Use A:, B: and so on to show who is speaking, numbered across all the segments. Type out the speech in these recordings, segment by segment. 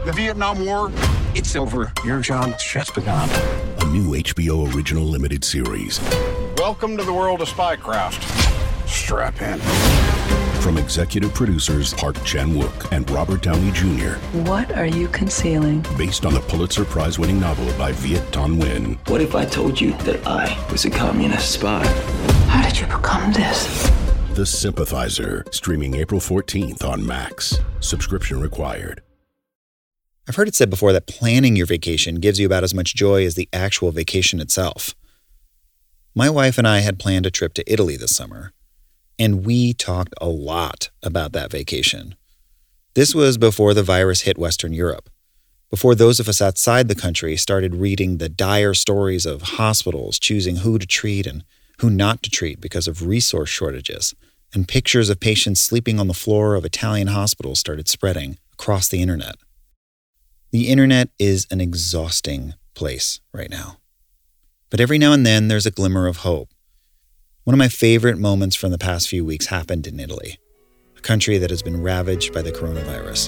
A: The Vietnam War, it's over. Your job's just begun.
B: A new HBO original limited series.
A: Welcome to the world of spycraft. Strap in.
B: From executive producers Park Chan-wook and Robert Downey Jr.
C: What are you concealing?
B: Based on the Pulitzer Prize-winning novel by Viet Thanh Nguyen.
D: What if I told you that I was a communist spy?
C: How did you become this?
B: The Sympathizer, streaming April 14th on Max. Subscription required.
E: I've heard it said before that planning your vacation gives you about as much joy as the actual vacation itself. My wife and I had planned a trip to Italy this summer, and we talked a lot about that vacation. This was before the virus hit Western Europe, before those of us outside the country started reading the dire stories of hospitals choosing who to treat and who not to treat because of resource shortages, and pictures of patients sleeping on the floor of Italian hospitals started spreading across the internet. The internet is an exhausting place right now. But every now and then, there's a glimmer of hope. One of my favorite moments from the past few weeks happened in Italy, a country that has been ravaged by the coronavirus.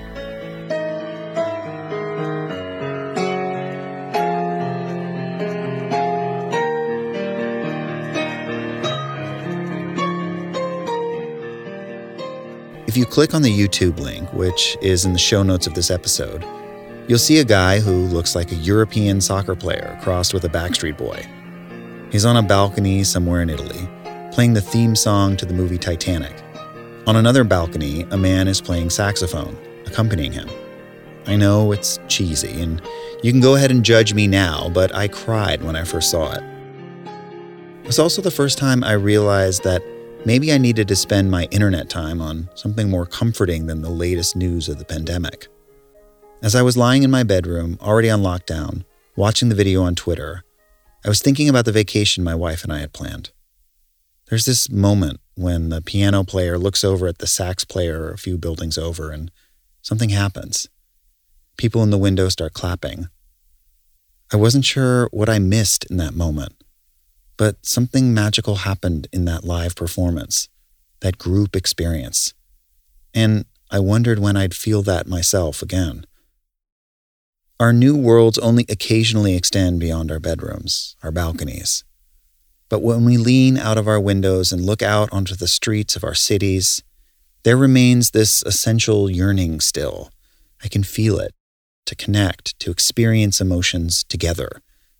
E: If you click on the YouTube link, which is in the show notes of this episode, you'll see a guy who looks like a European soccer player crossed with a Backstreet Boy. He's on a balcony somewhere in Italy, playing the theme song to the movie Titanic. On another balcony, a man is playing saxophone, accompanying him. I know it's cheesy, and you can go ahead and judge me now, but I cried when I first saw it. It was also the first time I realized that maybe I needed to spend my internet time on something more comforting than the latest news of the pandemic. As I was lying in my bedroom, already on lockdown, watching the video on Twitter, I was thinking about the vacation my wife and I had planned. There's this moment when the piano player looks over at the sax player a few buildings over and something happens. People in the window start clapping. I wasn't sure what I missed in that moment, but something magical happened in that live performance, that group experience. And I wondered when I'd feel that myself again. Our new worlds only occasionally extend beyond our bedrooms, our balconies. But when we lean out of our windows and look out onto the streets of our cities, there remains this essential yearning still. I can feel it, to connect, to experience emotions together.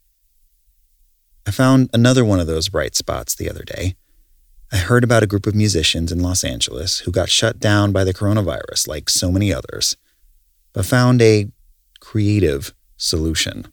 E: I found another one of those bright spots the other day. I heard about a group of musicians in Los Angeles who got shut down by the coronavirus like so many others, but found a creative solution.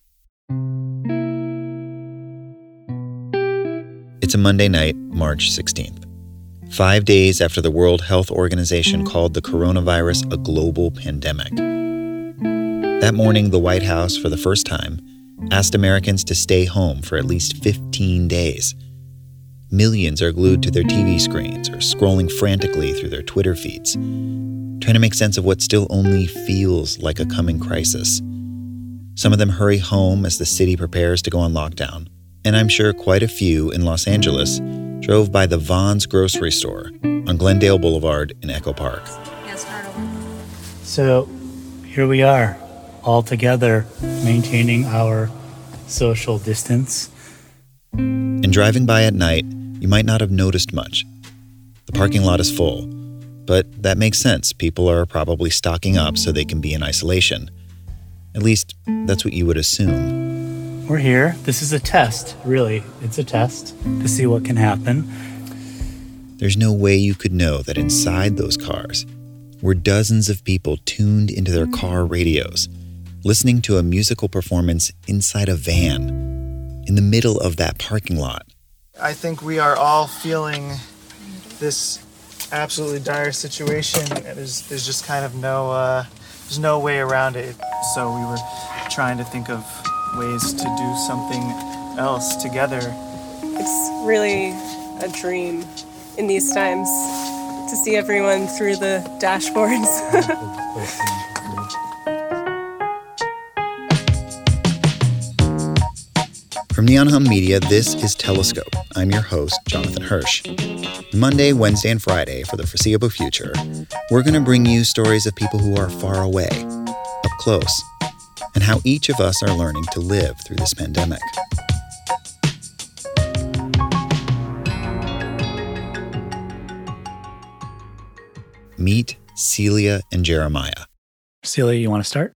E: It's a Monday night, March 16th, 5 days after the World Health Organization called the coronavirus a global pandemic. That morning, the White House, for the first time, asked Americans to stay home for at least 15 days. Millions are glued to their TV screens or scrolling frantically through their Twitter feeds, trying to make sense of what still only feels like a coming crisis. Some of them hurry home as the city prepares to go on lockdown, and I'm sure quite a few in Los Angeles drove by the Vons grocery store on Glendale Boulevard in Echo Park.
F: So here we are, all together, maintaining our social distance.
E: And driving by at night, you might not have noticed much. The parking lot is full, but that makes sense. People are probably stocking up so they can be in isolation. At least, that's what you would assume.
F: We're here. This is a test, really. It's a test to see what can happen.
E: There's no way you could know that inside those cars were dozens of people tuned into their car radios, listening to a musical performance inside a van, in the middle of that parking lot.
G: I think we are all feeling this absolutely dire situation. There's just kind of there's no way around it. So we were trying to think of ways to do something else together.
H: It's really a dream in these times to see everyone through the dashboards.
E: From Neon Hum Media, this is Telescope. I'm your host, Jonathan Hirsch. Monday, Wednesday, and Friday for the foreseeable future, we're going to bring you stories of people who are far away, up close, and how each of us are learning to live through this pandemic. Meet Celia and Jeremiah.
F: Celia, you want to start?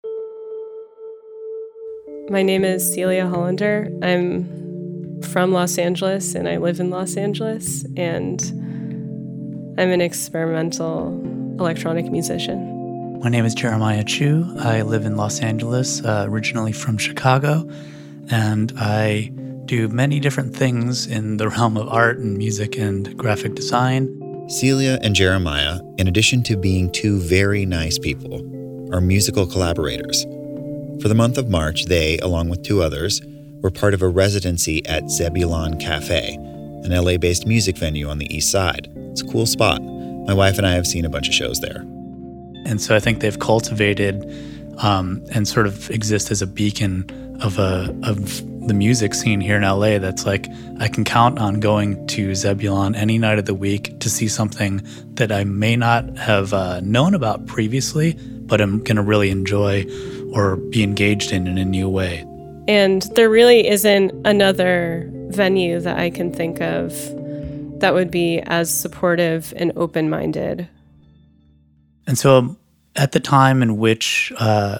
H: My name is Celia Hollander. I'm from Los Angeles and I live in Los Angeles, and I'm an experimental electronic musician.
F: My name is Jeremiah Chu. I live in Los Angeles, originally from Chicago, and I do many different things in the realm of art and music and graphic design.
E: Celia and Jeremiah, in addition to being two very nice people, are musical collaborators. For the month of March, they, along with two others, were part of a residency at Zebulon Cafe, an LA-based music venue on the East Side. It's a cool spot. My wife and I have seen a bunch of shows there.
F: And so I think they've cultivated and sort of exist as a beacon of the music scene here in LA that's like, I can count on going to Zebulon any night of the week to see something that I may not have known about previously, but I'm going to really enjoy or be engaged in a new way.
H: And there really isn't another venue that I can think of that would be as supportive and open-minded.
F: And so at the time in which,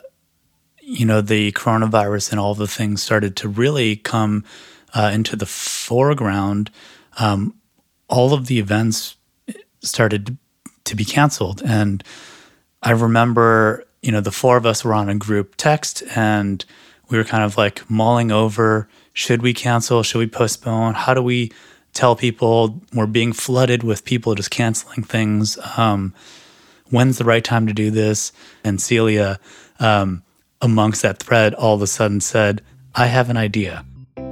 F: the coronavirus and all the things started to really come into the foreground, all of the events started to be canceled. And I remember, the four of us were on a group text and we were kind of like mulling over, should we cancel? Should we postpone? How do we tell people? We're being flooded with people just canceling things. When's the right time to do this? And Celia, amongst that thread, all of a sudden said, I have an idea.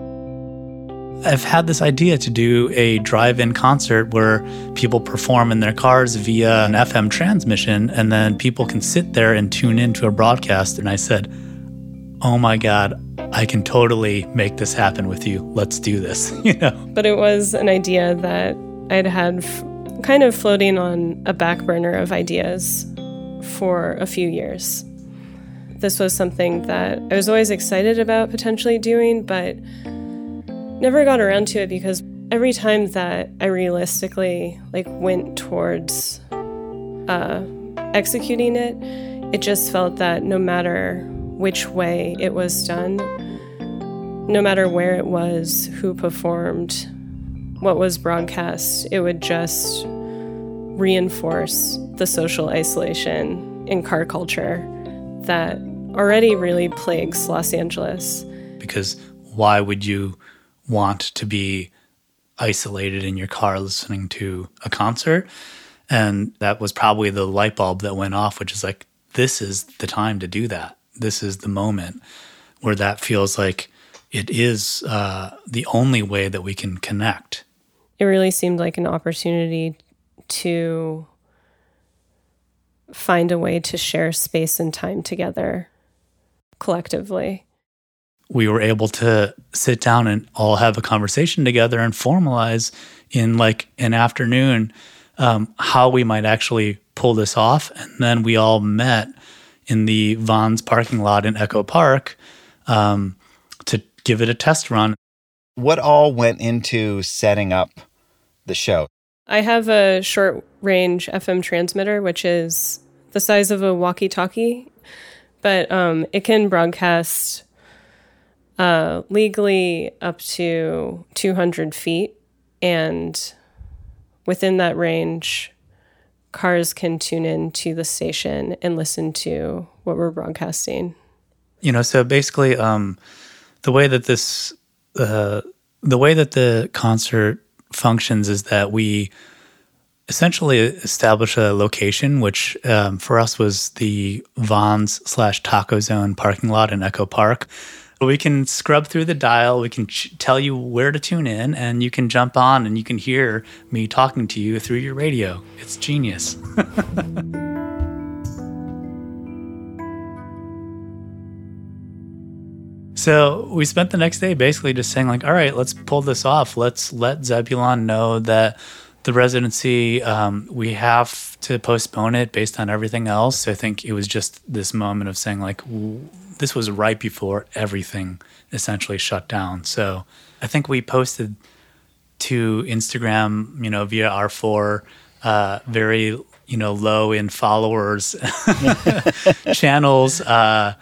F: I've had this idea to do a drive-in concert where people perform in their cars via an FM transmission, and then people can sit there and tune into a broadcast. And I said, oh my God, I can totally make this happen with you. Let's do this, But
H: it was an idea that I'd had kind of floating on a back burner of ideas for a few years. This was something that I was always excited about potentially doing, but never got around to it because every time that I realistically went towards executing it, it just felt that no matter which way it was done, no matter where it was, who performed, what was broadcast, it would just reinforce the social isolation in car culture that already really plagues Los Angeles.
F: Because why would you want to be isolated in your car listening to a concert? And that was probably the light bulb that went off, which is like, this is the time to do that. This is the moment where that feels like it is the only way that we can connect.
H: It really seemed like an opportunity to find a way to share space and time together collectively.
F: We were able to sit down and all have a conversation together and formalize in an afternoon how we might actually pull this off. And then we all met in the Vons parking lot in Echo Park to give it a test run.
E: What all went into setting up the show?
H: I have a short-range FM transmitter, which is the size of a walkie-talkie, but it can broadcast legally up to 200 feet, and within that range, cars can tune in to the station and listen to what we're broadcasting.
F: So basically, the way that the concert functions is that we essentially establish a location, which for us was the Vons/Taco Zone parking lot in Echo Park. We can scrub through the dial, we can tell you where to tune in, and you can jump on and you can hear me talking to you through your radio. It's genius. So we spent the next day basically just saying all right, let's pull this off. Let's let Zebulon know that the residency, we have to postpone it based on everything else. I think it was just this moment of saying, like, this was right before everything essentially shut down. So I think we posted to Instagram, via our 4 very, low in followers channels,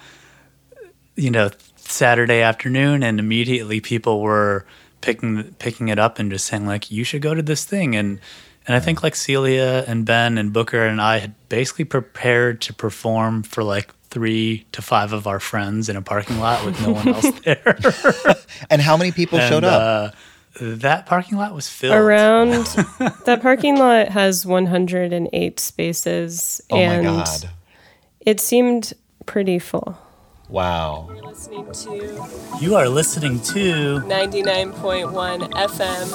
F: Saturday afternoon, and immediately people were picking it up and just saying, like, you should go to this thing. And I think, like, Celia and Ben and Booker and I had basically prepared to perform for like 3 to 5 of our friends in a parking lot with no one else there.
E: And how many people showed up?
F: That parking lot was filled.
H: That parking lot has 108 spaces.
I: Oh
H: and
I: my God.
H: It seemed pretty full.
I: Wow.
F: You are listening to
H: 99.1 FM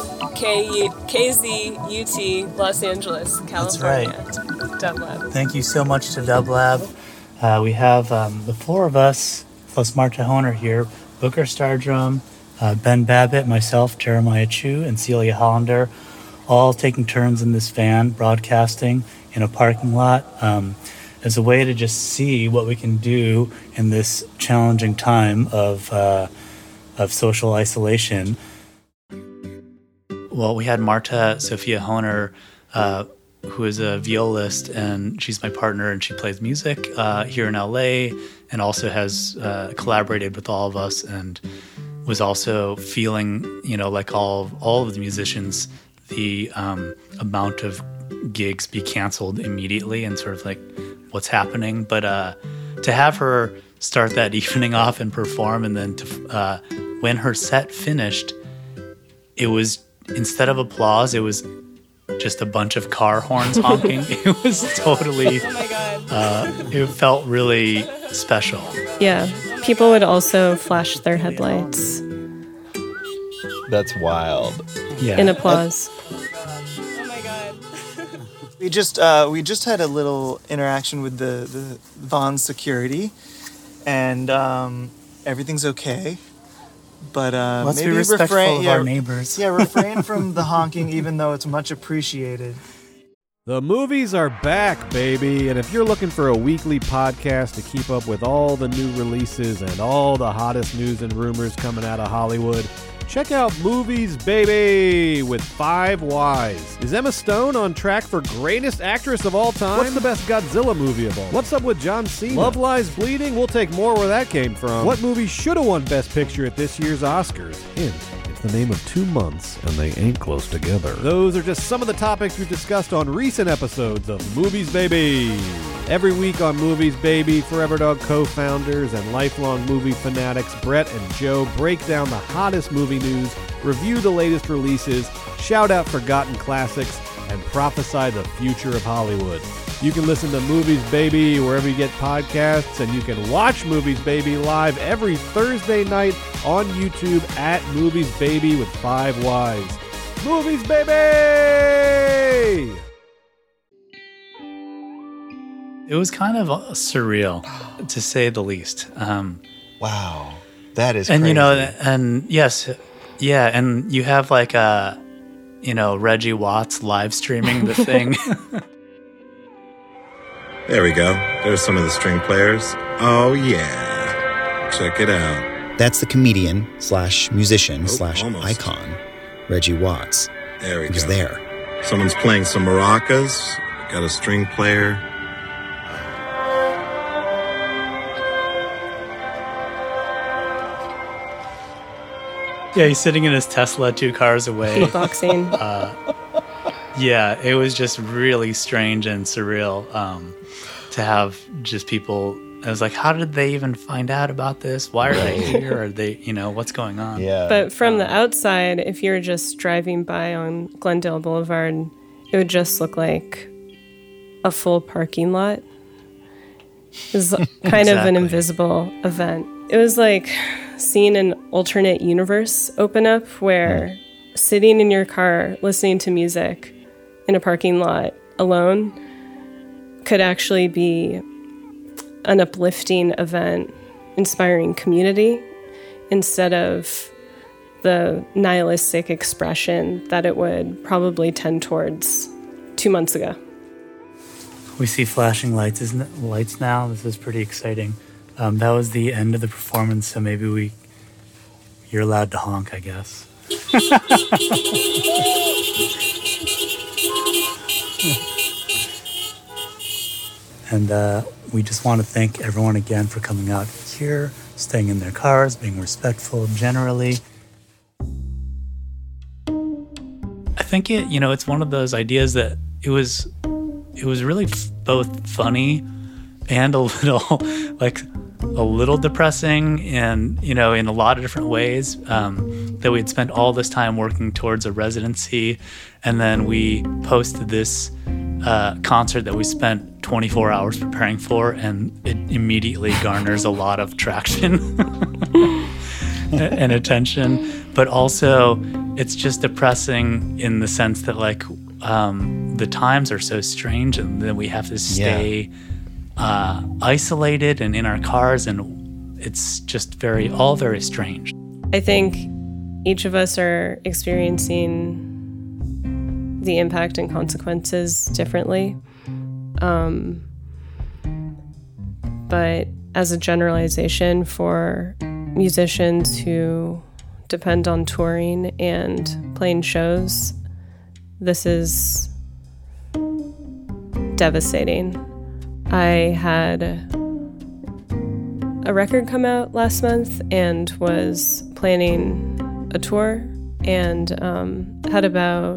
H: KZUT Los Angeles, California.
F: That's right.
H: Dub Lab.
F: Thank you so much to Dub Lab. We have the 4 of us, plus Marta Honer here, Booker Stardrum, Ben Babbitt, myself, Jeremiah Chu, and Celia Hollander, all taking turns in this van broadcasting in a parking lot as a way to just see what we can do in this challenging time of social isolation. Well, we had Marta Sophia Honer, who is a violist, and she's my partner, and she plays music here in LA, and also has collaborated with all of us, and was also feeling, like all of the musicians, the amount of gigs be canceled immediately, and sort of like what's happening. But to have her start that evening off and perform, and then to when her set finished, it was, instead of applause, it was just a bunch of car horns honking. It was totally, it felt really special.
H: Yeah, people would also flash their headlights.
I: That's wild.
F: Yeah.
H: In applause.
G: We just had a little interaction with the Vaughn security, and everything's okay. But
F: Let's
G: maybe
F: be respectful of our neighbors.
G: Yeah, refrain from the honking, even though it's much appreciated.
J: The movies are back, baby, and if you're looking for a weekly podcast to keep up with all the new releases and all the hottest news and rumors coming out of Hollywood, check out Movies Baby with 5 Ys. Is Emma Stone on track for greatest actress of all time? What's the best Godzilla movie of all? What's up with John Cena? Love Lies Bleeding? We'll take more where that came from. What movie should have won Best Picture at this year's Oscars? Hint, it's the name of 2 months, and they ain't close together. Those are just some of the topics we've discussed on recent episodes of Movies Baby. Every week on Movies Baby, Forever Dog co-founders and lifelong movie fanatics Brett and Joe break down the hottest movie news, review the latest releases, shout out forgotten classics, and prophesy the future of Hollywood. You can listen to Movies Baby wherever you get podcasts, and you can watch Movies Baby live every Thursday night on YouTube at Movies Baby with 5 Ys. Movies Baby!
F: It was kind of surreal, to say the least.
I: Wow. That is
F: and
I: crazy.
F: And yes, yeah, and you have like Reggie Watts live streaming the thing.
K: There we go. There's some of the string players. Oh yeah. Check it out.
E: That's the comedian / musician / icon, Reggie Watts.
K: There we go.
E: He was there.
K: Someone's playing some maracas. Got a string player.
F: Yeah, he's sitting in his Tesla 2 cars away.
H: Beatboxing.
F: Yeah, it was just really strange and surreal to have just people. I was like, how did they even find out about this? Why are they here? Are they, what's going on?
I: Yeah.
H: But from the outside, if you're just driving by on Glendale Boulevard, it would just look like a full parking lot. It was kind of an invisible event. It was like seeing an alternate universe open up where sitting in your car listening to music in a parking lot alone could actually be an uplifting event, inspiring community, instead of the nihilistic expression that it would probably tend towards 2 months ago.
F: We see flashing lights now. This is pretty exciting. That was the end of the performance, so maybe you're allowed to honk, I guess. And we just want to thank everyone again for coming out here, staying in their cars, being respectful generally. I think it's one of those ideas that it was really both funny and a little depressing, and in a lot of different ways, that we had spent all this time working towards a residency, and then we posted this concert that we spent 24 hours preparing for, and it immediately garners a lot of traction and attention. But also, it's just depressing in the sense that the times are so strange, and then we have to stay isolated and in our cars, and it's just all very strange.
H: I think each of us are experiencing the impact and consequences differently. But as a generalization for musicians who depend on touring and playing shows, this is devastating. I had a record come out last month and was planning a tour, and had about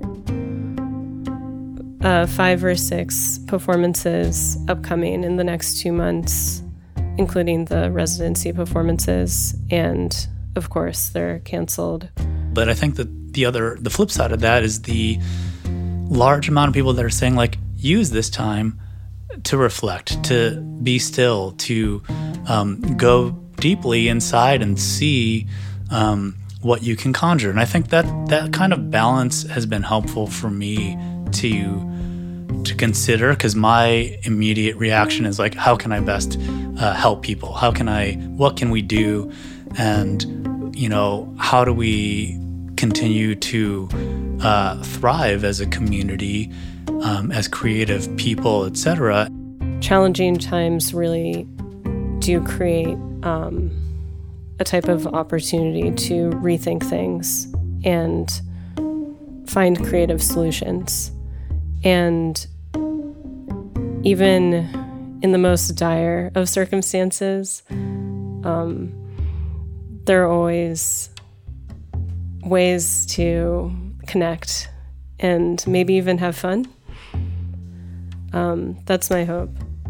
H: 5 or 6 performances upcoming in the next 2 months, including the residency performances, and of course they're canceled.
F: But I think that the flip side of that is the large amount of people that are saying, use this time to reflect, to be still, to go deeply inside and see what you can conjure. And I think that kind of balance has been helpful for me to consider, because my immediate reaction is how can I best help people? What can we do? And, how do we continue to thrive as a community, as creative people, etc.
H: Challenging times really do create a type of opportunity to rethink things and find creative solutions. And even in the most dire of circumstances, there are always ways to connect and maybe even have fun. That's my hope.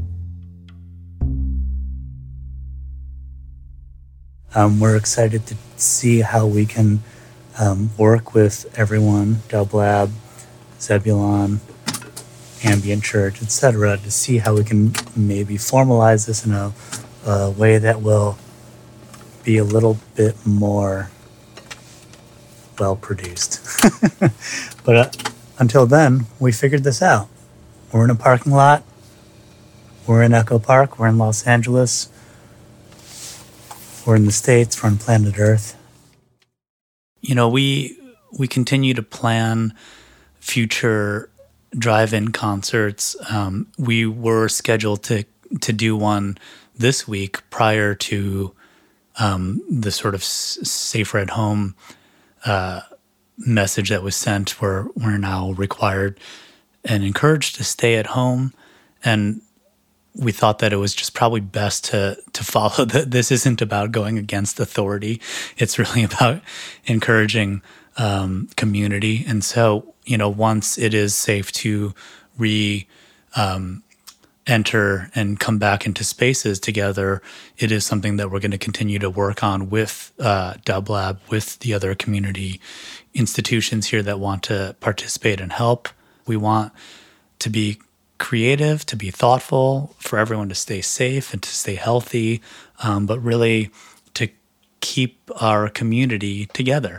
F: We're excited to see how we can work with everyone, Dub Lab, Zebulon, Ambient Church, etc., to see how we can maybe formalize this in a way that will be a little bit more well-produced. But until then, we figured this out. We're in a parking lot. We're in Echo Park. We're in Los Angeles. We're in the States. We're on planet Earth. We continue to plan future drive-in concerts. We were scheduled to do one this week prior to the sort of safer at home message that was sent, where we're now required and encouraged to stay at home. And we thought that it was just probably best to follow that. This isn't about going against authority. It's really about encouraging community. And so, once it is safe to enter and come back into spaces together, it is something that we're going to continue to work on with Dub Lab, with the other community institutions here that want to participate and help. We want to be creative, to be thoughtful, for everyone to stay safe and to stay healthy, but really to keep our community together.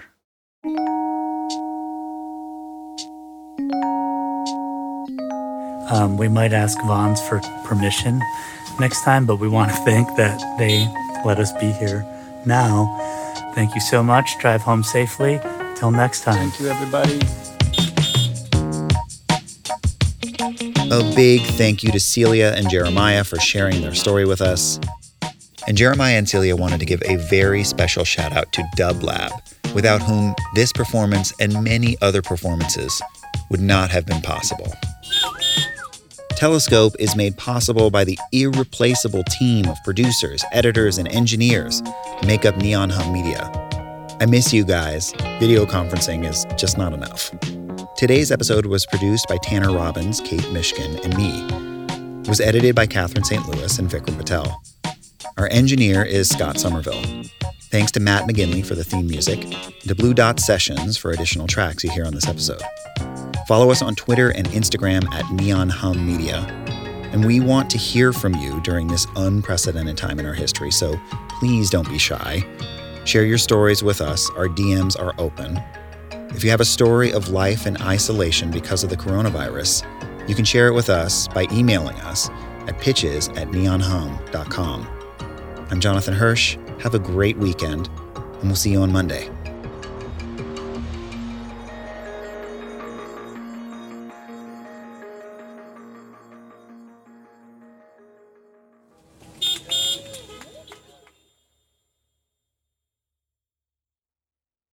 F: We might ask Vons for permission next time, but we want to thank that they let us be here now. Thank you so much. Drive home safely. Till next time.
G: Thank you, everybody.
E: A big thank you to Celia and Jeremiah for sharing their story with us. And Jeremiah and Celia wanted to give a very special shout out to Dub Lab, without whom this performance and many other performances would not have been possible. Telescope is made possible by the irreplaceable team of producers, editors, and engineers who make up Neon Hum Media. I miss you guys. Video conferencing is just not enough. Today's episode was produced by Tanner Robbins, Kate Mishkin, and me. It was edited by Catherine St. Louis and Vikram Patel. Our engineer is Scott Somerville. Thanks to Matt McGinley for the theme music, and to Blue Dot Sessions for additional tracks you hear on this episode. Follow us on Twitter and Instagram at Neon Hum Media. And we want to hear from you during this unprecedented time in our history, so please don't be shy. Share your stories with us. Our DMs are open. If you have a story of life in isolation because of the coronavirus, you can share it with us by emailing us at pitches@neonhum.com. I'm Jonathan Hirsch. Have a great weekend, and we'll see you on Monday.